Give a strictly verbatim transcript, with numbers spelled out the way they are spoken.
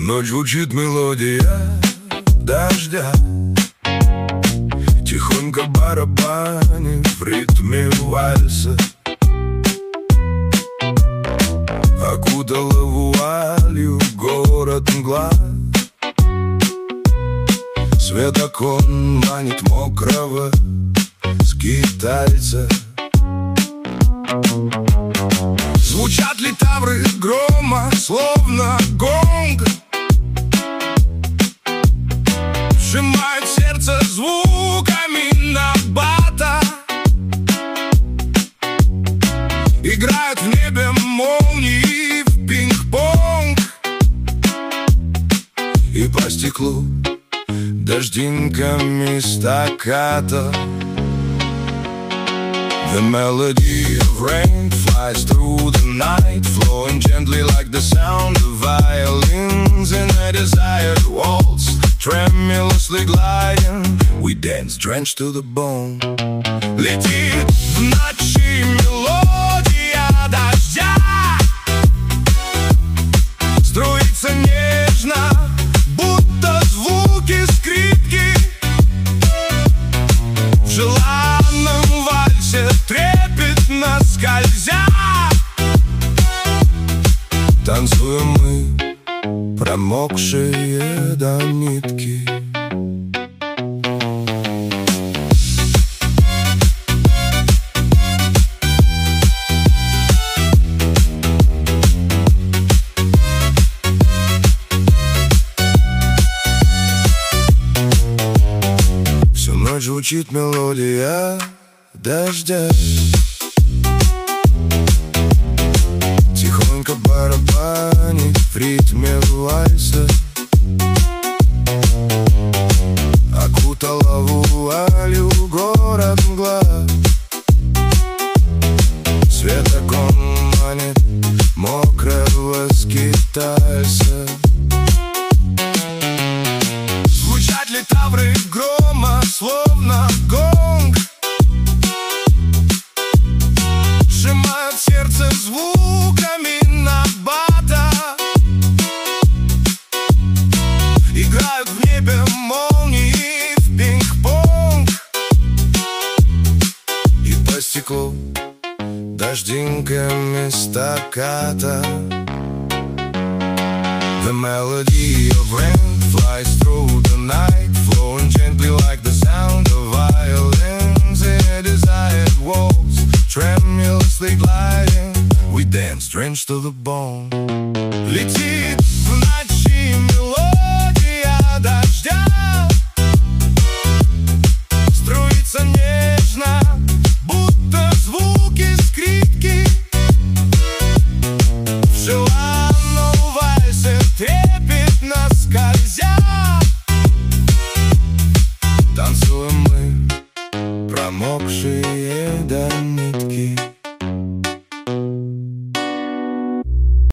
ночь звучит мелодия дождя, тихонько барабанит в ритме вальса. Окутала вуалью город мгла, свет окон манит мокрого скитальца. Звучат литавры грома, словно гонг, сжимают сердце звуками набата. Играют в небе молнии в пинг-понг, и по стеклу дождинками стаккато. The melody of rain flies through the night, flowing gently like the sound of violins in a desired waltz, tremulously gliding. We dance drenched to the bone. Летит в ночи мелодия дождя, струится нежно, будто звуки скрипки. В желанном вальсе трепетно скользя, танцуем мы, промокшие до нитки. Всю ночь звучит мелодия дождя, тихонько барабанит в ритме вальса. Окутала вуалью город мгла, свет окон манит мокрого скитальца. Звучат литавры грома, словно гонг, сжимают сердце звуками набата. Играют в небе молнии в пинг-понг, и по стеклу дождинками стаккато. The melody of rain flies through the night, flowing gently like the sound of violins in a desired waltz, tremulously gliding. We dance drenched to the bone. Летит